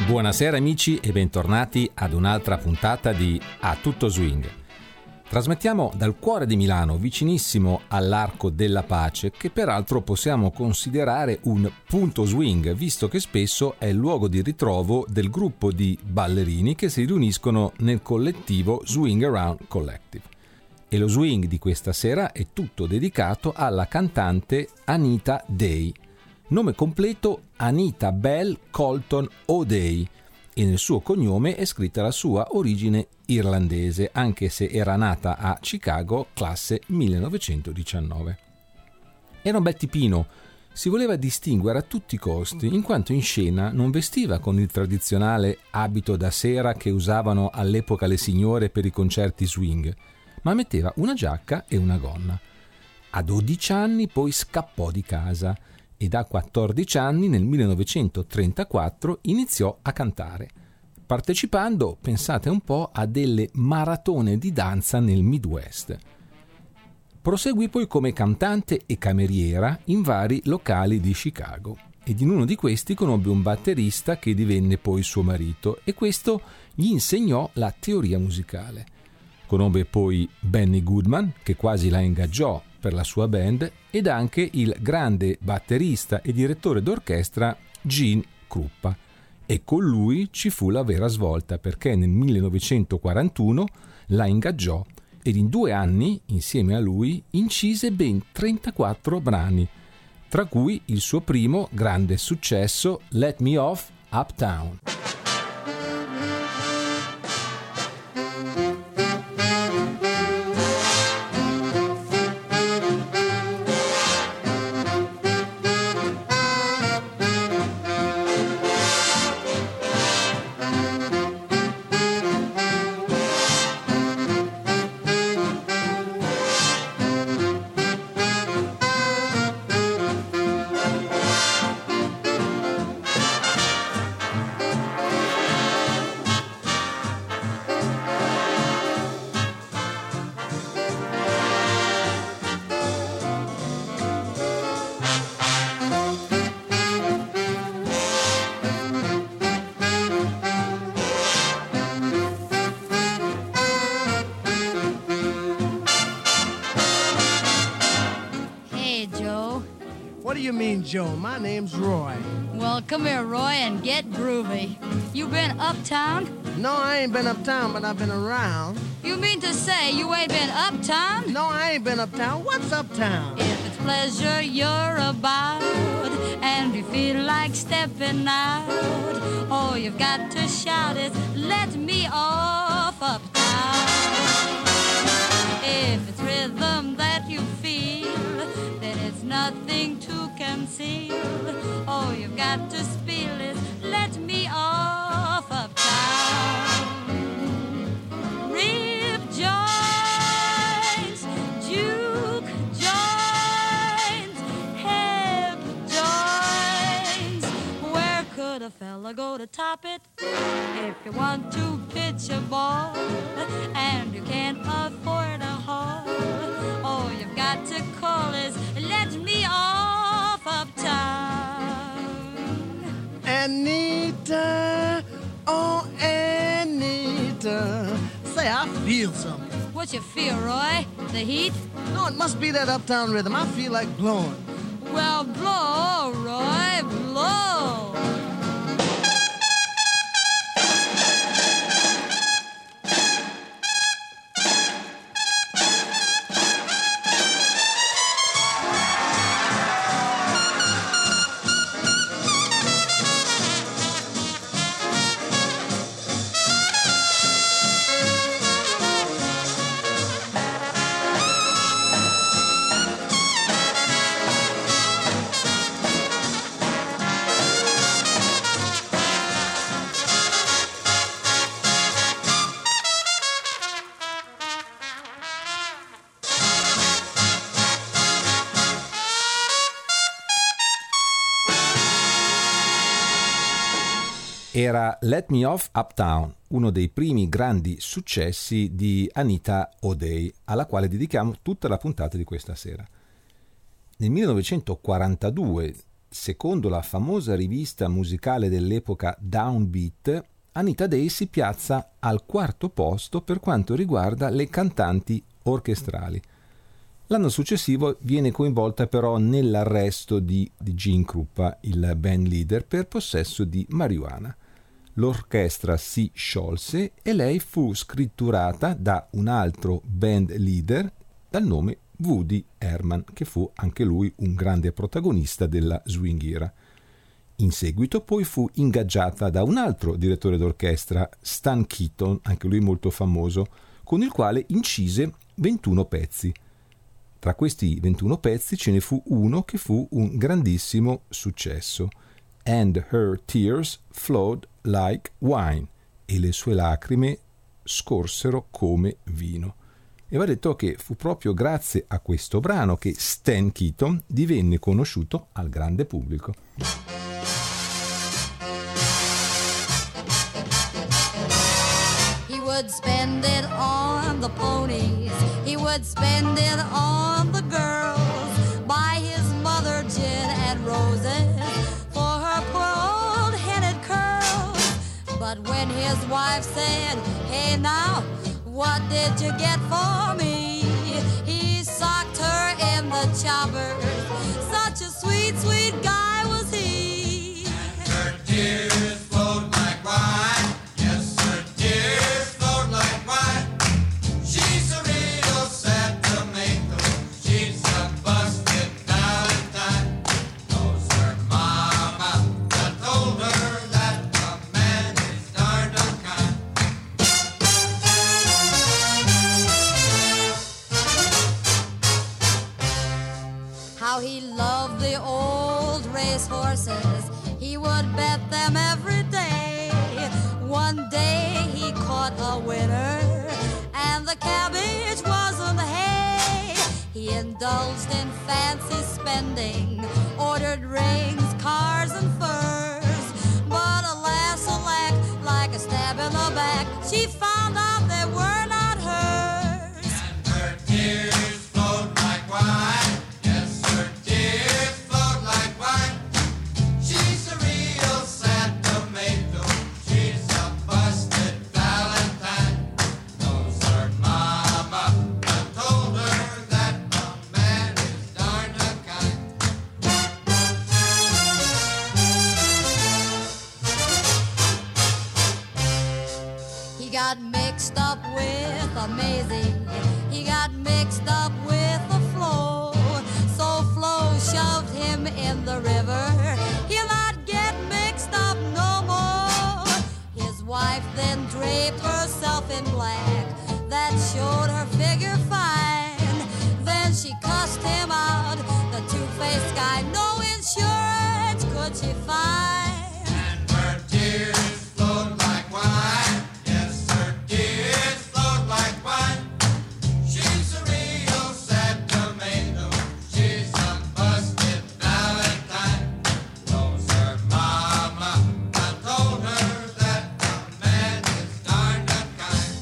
Buonasera amici e bentornati ad un'altra puntata di A Tutto Swing. Trasmettiamo dal cuore di Milano, vicinissimo all'Arco della Pace, che peraltro possiamo considerare un punto swing, visto che spesso è il luogo di ritrovo del gruppo di ballerini che si riuniscono nel collettivo Swing Around Collective. E lo swing di questa sera è tutto dedicato alla cantante Anita Day. Nome completo Anita Bell Colton O'Day, e nel suo cognome è scritta la sua origine irlandese, anche se era nata a Chicago, classe 1919. Era un bel tipino, si voleva distinguere a tutti i costi, in quanto in scena non vestiva con il tradizionale abito da sera che usavano all'epoca le signore per i concerti swing, ma metteva una giacca e una gonna. A 12 anni poi scappò di casa e da 14 anni, nel 1934, iniziò a cantare, partecipando, pensate un po', a delle maratone di danza nel Midwest. Proseguì poi come cantante e cameriera in vari locali di Chicago, ed in uno di questi conobbe un batterista che divenne poi suo marito, e questo gli insegnò la teoria musicale. Conobbe poi Benny Goodman, che quasi la ingaggiò per la sua band, ed anche il grande batterista e direttore d'orchestra Gene Krupa, e con lui ci fu la vera svolta, perché nel 1941 la ingaggiò ed in 2 anni, insieme a lui, incise ben 34 brani, tra cui il suo primo grande successo, Let Me Off Uptown. Joe, my name's Roy. Well, come here, Roy, and get groovy. You been uptown? No, I ain't been uptown, but I've been around. You mean to say you ain't been uptown? No, I ain't been uptown. What's uptown? If it's pleasure you're about, and you feel like stepping out, all you've got to shout is, let me off uptown. If it's rhythm that you feel, then it's nothing to conceal. All you've got to spill is, let me off uptown. Rip joints, juke joints, hip joints. Where could a fella go to top it? If you want to pitch a ball and you can't afford a hall, all you've got to call is, let me off uptown. Anita, oh Anita, say I feel something. What you feel, Roy? The heat? No, it must be that uptown rhythm. I feel like blowing. Well, blow, Roy, blow. Era Let Me Off Uptown, uno dei primi grandi successi di Anita O'Day, alla quale dedichiamo tutta la puntata di questa sera. Nel 1942 secondo la famosa rivista musicale dell'epoca Downbeat, Anita Day si piazza al quarto posto per quanto riguarda le cantanti orchestrali. L'anno successivo viene coinvolta però nell'arresto di Gene Krupa, il band leader, per possesso di marijuana. L'orchestra si sciolse e lei fu scritturata da un altro band leader dal nome Woody Herman, che fu anche lui un grande protagonista della swing era. In seguito poi fu ingaggiata da un altro direttore d'orchestra, Stan Keaton, anche lui molto famoso, con il quale incise 21 pezzi. Tra questi 21 pezzi ce ne fu uno che fu un grandissimo successo, And Her Tears Flowed Like Wine, e le sue lacrime scorsero come vino. E va detto che fu proprio grazie a questo brano che Stan Keaton divenne conosciuto al grande pubblico. He would spend it on the ponies, he would spend it on the girls, buy his mother gin and roses for her poor old headed curls. But when his wife said, hey now, what did you get for me? He socked her in the choppers. Such a sweet, sweet guy was he. And her tears flowed like wine. Yes, her tears flowed like wine. She's a real sad tomato. She's a busted Valentine. Knows her mama that told her that a man is darned unkind. How he loved the old race horses. He would bet them every day. One day he caught a winner, and the cabbage wasn't hay. He indulged in fancy spending, ordered rings, cars, and furs. But alas, alack, like a stab in the back, she found out they were not hers. And her tears flowed like wine. Yes, her tears flowed like wine. She's a real sad tomato. She's a busted Valentine. Knows her mama that told her that a man is darned unkind. He got mixed up with a Maisie. He got mixed up with a Flo. So Flo shoved him in the river. He'll not get mixed up no more. His wife then draped herself in black. That showed her figure fine. Then she cussed him out, the two-faced guy. No insurance could she find. And her tears flowed like wine. Yes, her tears flowed like wine. She's a real sad tomato. She's a busted Valentine. Knows her mama that told her that a man is darned unkind.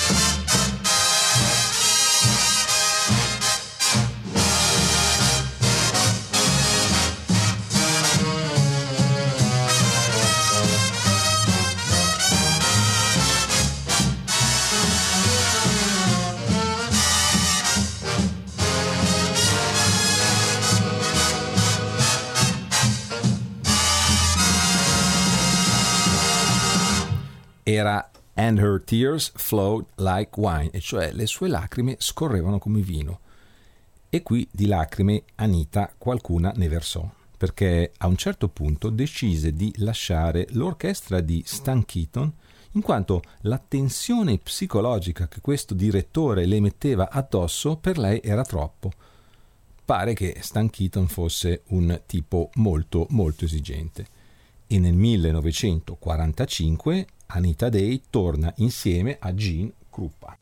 Era And Her Tears Flowed Like Wine, e cioè le sue lacrime scorrevano come vino. E qui di lacrime Anita qualcuna ne versò, perché a un certo punto decise di lasciare l'orchestra di Stan Keaton, in quanto la tensione psicologica che questo direttore le metteva addosso per lei era troppo. Pare che Stan Keaton fosse un tipo molto molto esigente. E nel 1945 Anita Day torna insieme a Gene Krupa.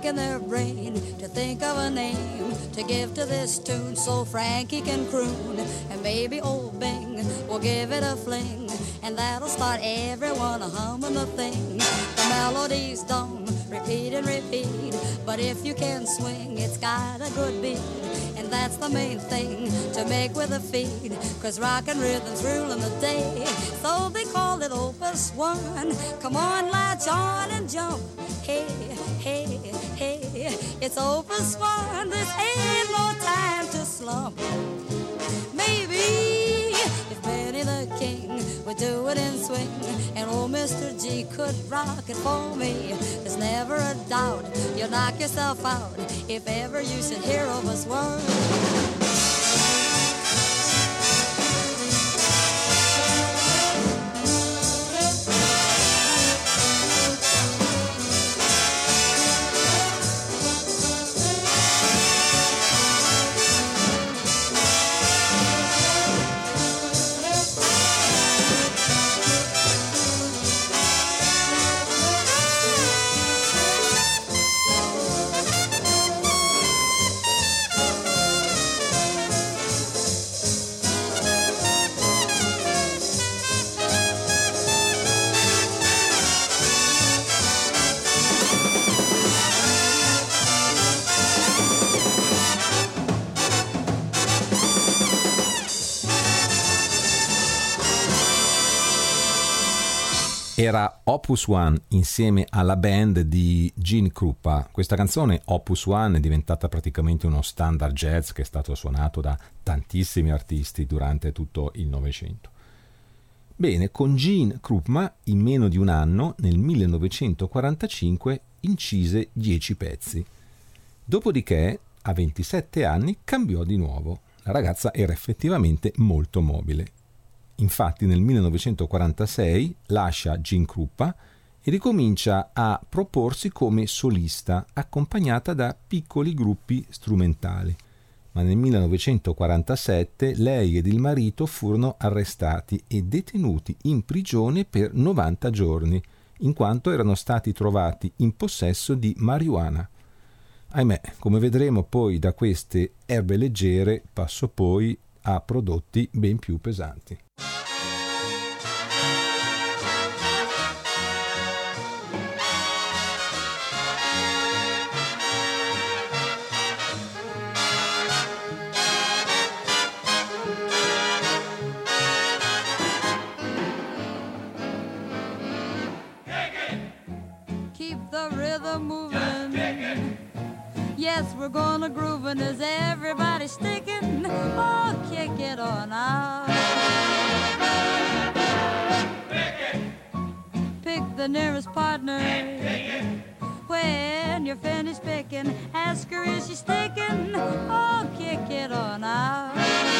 racking their brain to think of a name to give to this tune so Frankie can croon. And maybe old Bing will give it a fling, and that'll start everyone humming the thing. The melodies don't repeat and repeat, but if you can swing, it's got a good beat. And that's the main thing to make with a feed, 'cause rockin' rhythm's ruling the day. So they call it Opus 1. Come on, latch on and jump. Hey, hey, hey, it's Opus 1. This ain't no time to slump. Maybe if Benny the King would do it in swing, and old Mr. G could rock it for me, there's never a doubt you'll knock yourself out if ever you should hear Opus 1. Era Opus One insieme alla band di Gene Krupa. Questa canzone, Opus One, è diventata praticamente uno standard jazz che è stato suonato da tantissimi artisti durante tutto il Novecento. Bene, con Gene Krupa in meno di un anno, nel 1945, incise 10 pezzi. Dopodiché, a 27 anni, cambiò di nuovo. La ragazza era effettivamente molto mobile. Infatti nel 1946 lascia Gene Krupa e ricomincia a proporsi come solista, accompagnata da piccoli gruppi strumentali. Ma nel 1947 lei ed il marito furono arrestati e detenuti in prigione per 90 giorni, in quanto erano stati trovati in possesso di marijuana. Ahimè, come vedremo poi, da queste erbe leggere passo poi a prodotti ben più pesanti. Yes, we're gonna groove, and is everybody sticking? Oh, kick it on out. Pick the nearest partner. When you're finished picking, ask her, is she sticking? Oh, kick it on out.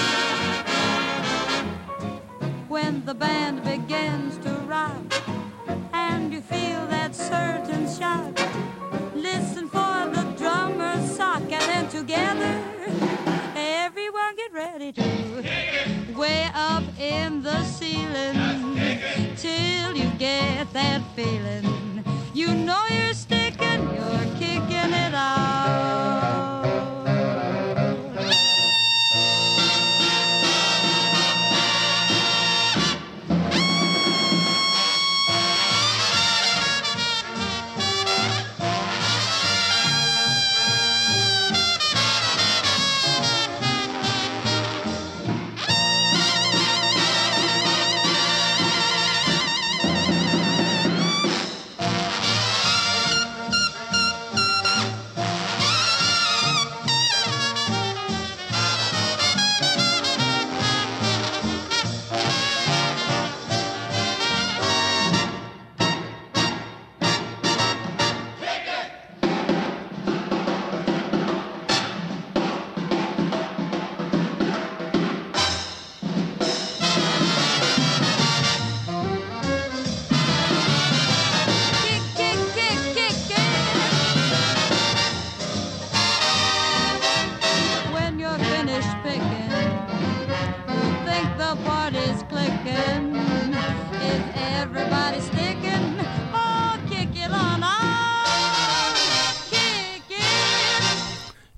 When the band begins to rock and you feel that certain shock, listen for the drummer's sock, and then together everyone get ready to way up in the ceiling till you get that feeling. You know you're sticking, you're kicking it out.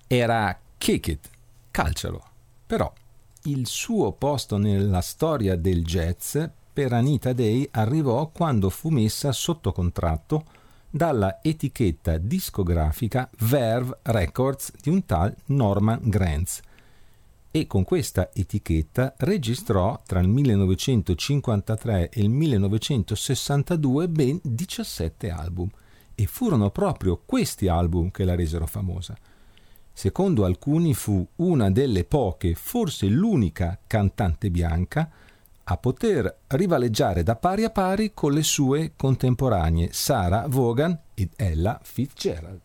era Kick It, calcialo. Però il suo posto nella storia del jazz per Anita Day arrivò quando fu messa sotto contratto dalla etichetta discografica Verve Records di un tal Norman Granz, e con questa etichetta registrò tra il 1953 e il 1962 ben 17 album, e furono proprio questi album che la resero famosa. Secondo alcuni fu una delle poche, forse l'unica cantante bianca a poter rivaleggiare da pari a pari con le sue contemporanee Sarah Vaughan ed Ella Fitzgerald.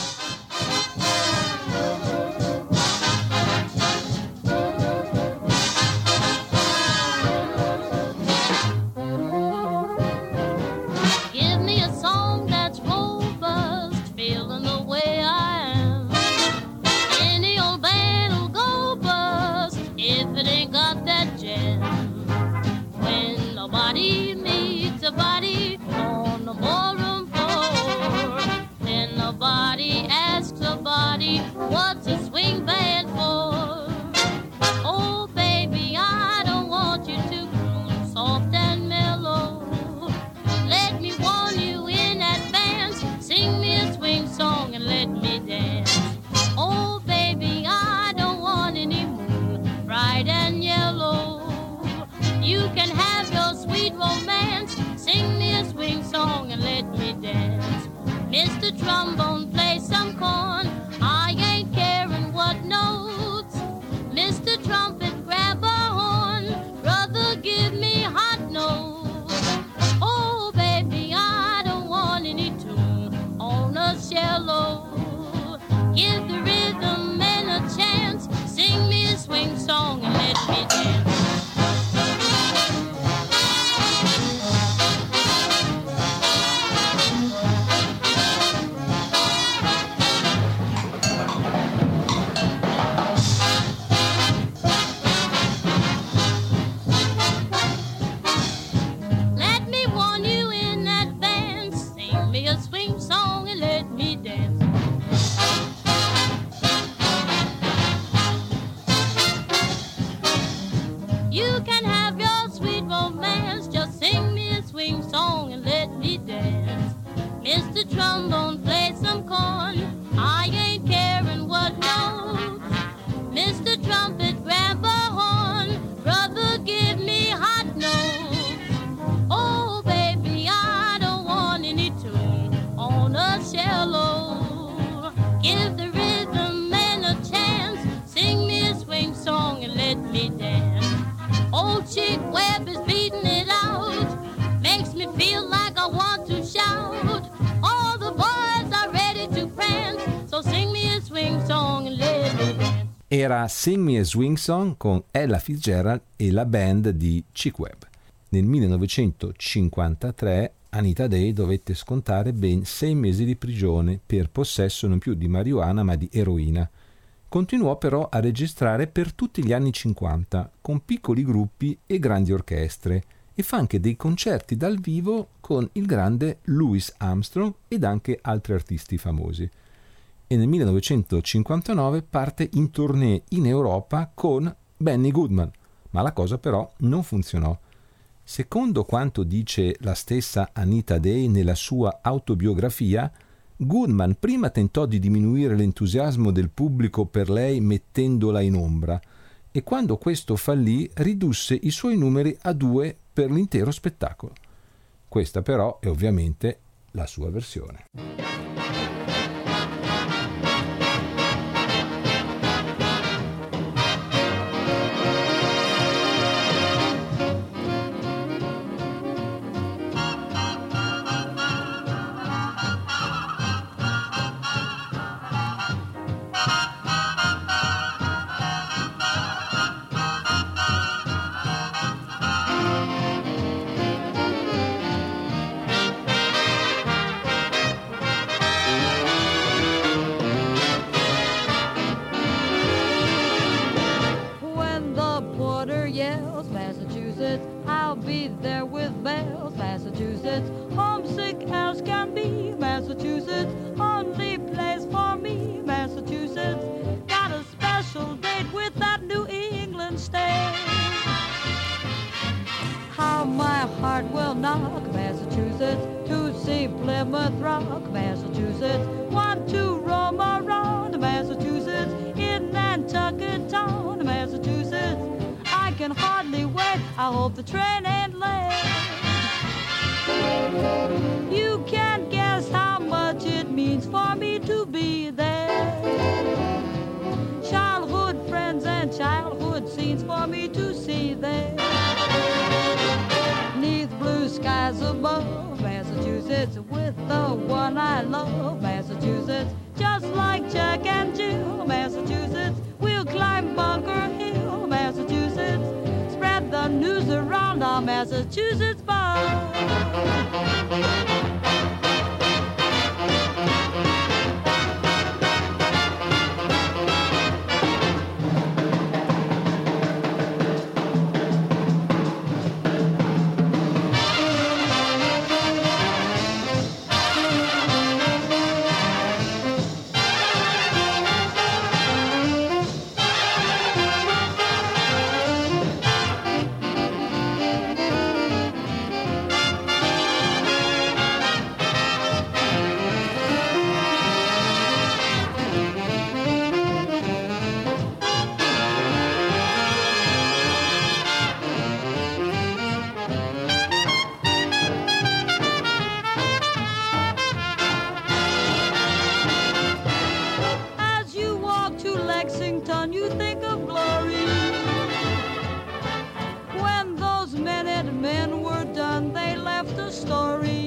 Give me a song that's robust, feeling the way I am. Any old band'll go bust if it ain't got that jazz. When nobody meets a body on the ballroom floor, then nobody asks a body what's a swing band for. Oh baby, I don't want you to groove soft and mellow. Let me warn you in advance, sing me a swing song and let me dance. Oh baby, I don't want any moon, bright and yellow. You can have your sweet romance, sing me a swing song and let me dance. Mr. Trombone, play some corn, I ain't caring what notes. Mr. Trumpet, grab a horn, brother, give me hot notes. Oh baby, I don't want any tune on a cello. Give the rhythm and a chance, sing me a swing song and let me dance. Let me warn you in advance, sing me a swing song and let me dance. You can have your sweet romance, just sing me a swing song and let me dance. Mr. Trombone, play some corn, I ain't caring what notes. Mr. Trumpet, grab a horn, brother, give me hot notes. Oh baby, I don't want any tune on a cello. Give the rhythm and a chance, sing me a swing song and let me dance. Old Chick Webb is beating it out, makes me feel like I want to shout. All the boys are ready to prance, so sing me a swing song and let me dance. Era Sing Me a Swing Song con Ella Fitzgerald e la band di Chick Webb. Nel 1953 Anita Day dovette scontare ben 6 mesi di prigione per possesso non più di marijuana ma di eroina. Continuò però a registrare per tutti gli anni 50 con piccoli gruppi e grandi orchestre, e fa anche dei concerti dal vivo con il grande Louis Armstrong ed anche altri artisti famosi. E nel 1959 parte in tournée in Europa con Benny Goodman, ma la cosa però non funzionò. Secondo quanto dice la stessa Anita Day nella sua autobiografia, Goodman prima tentò di diminuire l'entusiasmo del pubblico per lei mettendola in ombra, e quando questo fallì ridusse i suoi numeri a 2 per l'intero spettacolo. Questa però è ovviamente la sua versione. I'll be there with bells, Massachusetts. Homesick as can be, Massachusetts. Only place for me, Massachusetts. how my heart will knock, Massachusetts, to see Plymouth Rock, Massachusetts. Want to roam around, Massachusetts, in Nantucket Town, Massachusetts. I can hardly wait, I hope the train ain't late. You can't guess how much it means for me to be there. Childhood friends and childhood scenes for me to see there. Neath blue skies above, Massachusetts, with the one I love, Massachusetts. Just like Jack and Jill, Massachusetts, we'll climb Bunker Hill, Massachusetts. Spread the news around our Massachusetts bar. You think of glory. When those men were done, they left a story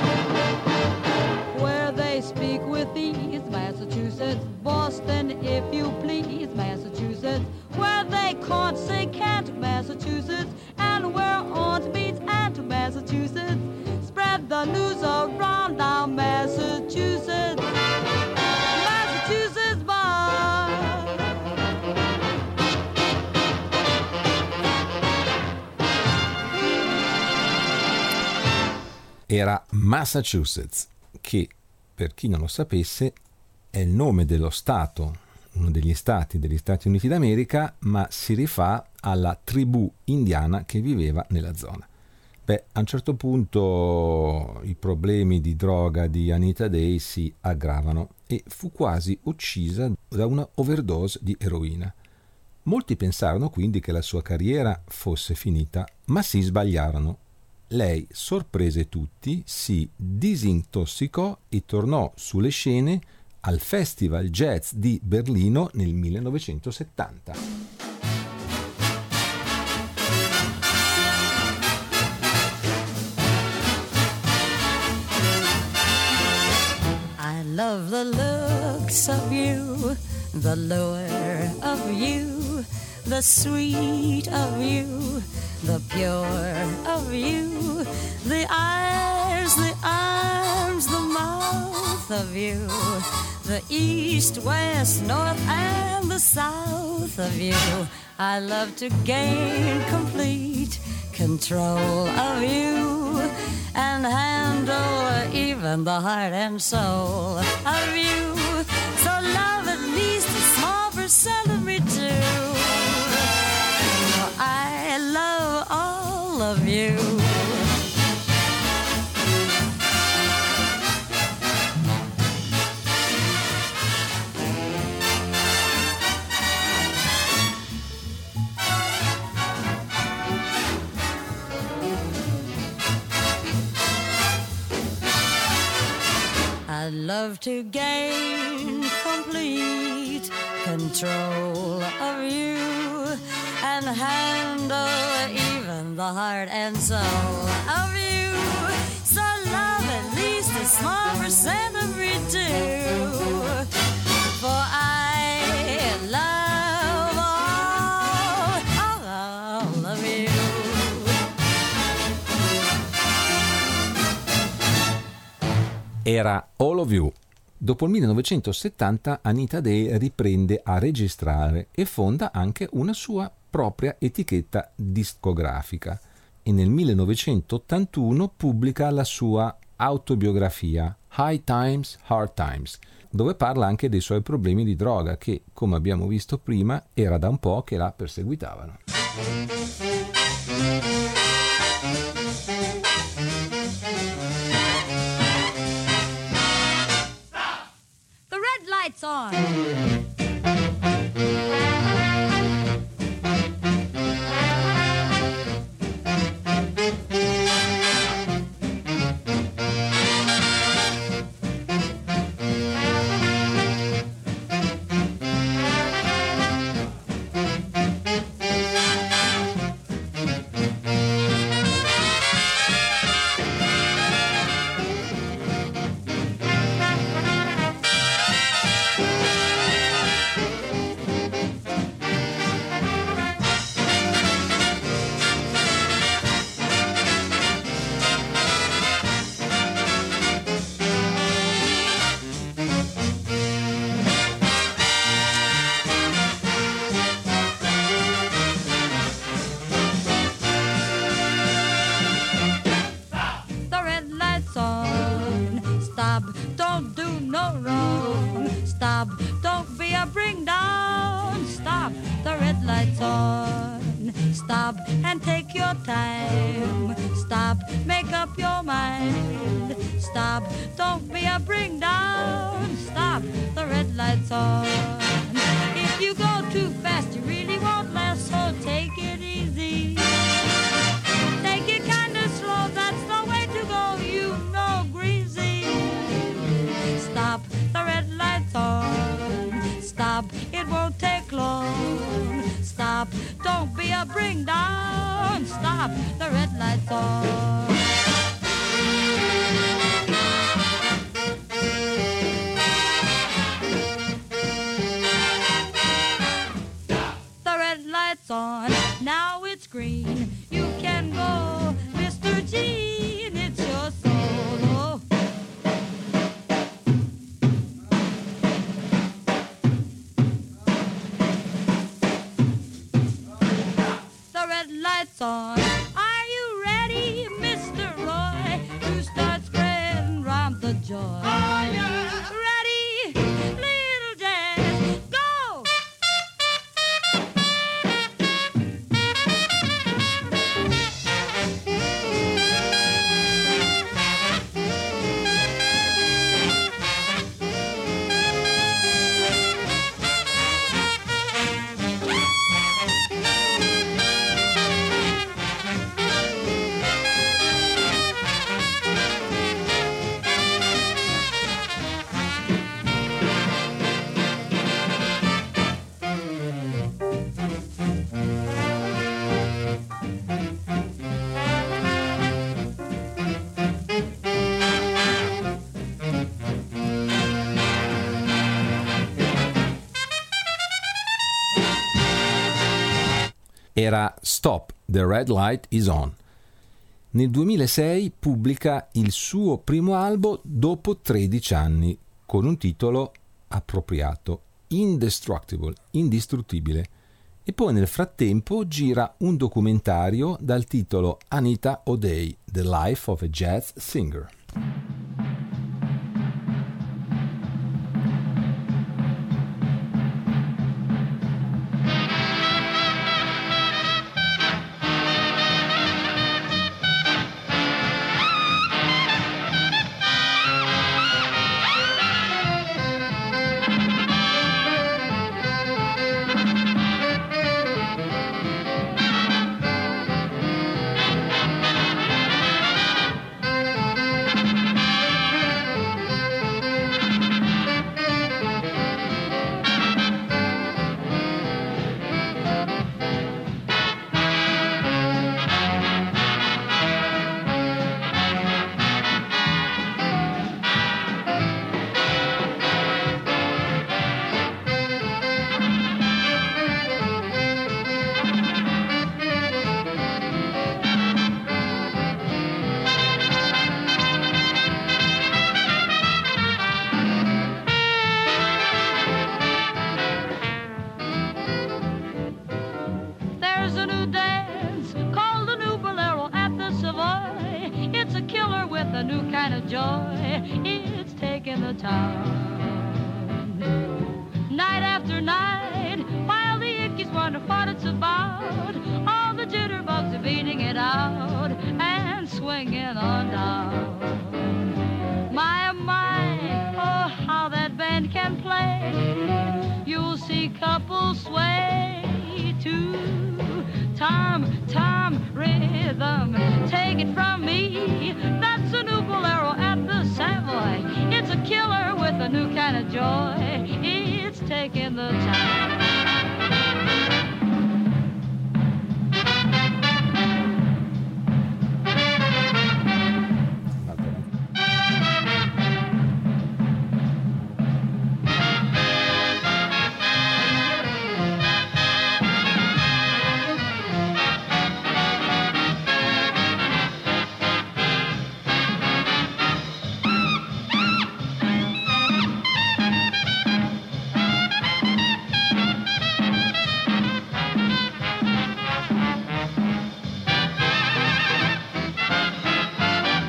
where they speak with ease, Massachusetts. Boston, if you please, Massachusetts. Where they can't say can't, Massachusetts. And where aunt meets aunt, Massachusetts. Spread the news around now, Massachusetts. Massachusetts bar. Era Massachusetts, che per chi non lo sapesse è il nome dello stato, uno degli stati degli Stati Uniti d'America, ma si rifà alla tribù indiana che viveva nella zona. Beh, a un certo punto i problemi di droga di Anita Day si aggravano e fu quasi uccisa da una overdose di eroina. Molti pensarono quindi che la sua carriera fosse finita, ma si sbagliarono. Lei sorprese tutti, si disintossicò e tornò sulle scene al Festival Jazz di Berlino nel 1970. I love the looks of you, the lure of you, the sweet of you, the pure of you, the eyes, the arms, the mouth of you, the east, west, north, and the south of you. I love to gain complete control of you and handle even the heart and soul of you. So love at least a small percent of me too. I love all of you. I love to gain complete control of you and handle even the heart and soul of you. So love at least a small percent of me too. For I love all of you. Era All of You. Dopo il 1970 Anita Day riprende a registrare e fonda anche una sua propria etichetta discografica e nel 1981 pubblica la sua autobiografia High Times, Hard Times, dove parla anche dei suoi problemi di droga che, come abbiamo visto prima, era da un po' che la perseguitavano. lights on. Stop and take your time. Stop, make up your mind. Stop, don't be a bring down. Stop, the red light's on. If you go too fast, you really won't last, so take it easy. Take it kind of slow, that's the way to go, you know, greasy. Stop, the red light's on. Stop, it won't take long. Stop, don't be a bring down. Stop, the red light's on. The red light's on, now it's green. You can go, Mr. Gene, it's your solo. The red light's on. Are you ready, Mr. Roy, to start spreading round the joy? Oh, yeah. Ready, little jazz, go! Era Stop, the Red Light is On. Nel 2006 pubblica il suo primo album dopo 13 anni, con un titolo appropriato, Indestructible, indistruttibile, e poi nel frattempo gira un documentario dal titolo Anita O'Day, The Life of a Jazz Singer. Night after night, while the Yankees wonder what it's about, all the jitterbugs are beating it out and swinging on down. My, oh, how that band can play. You'll see couples sway to Tom rhythm. Take it from me, that's a new bolero at the Savoy. It's a killer with a new kind of joy. It's taking the time.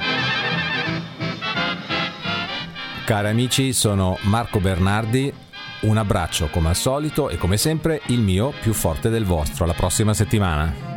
Cari amici, sono Marco Bernardi Un abbraccio come al solito e come sempre il mio più forte del vostro. Alla prossima settimana.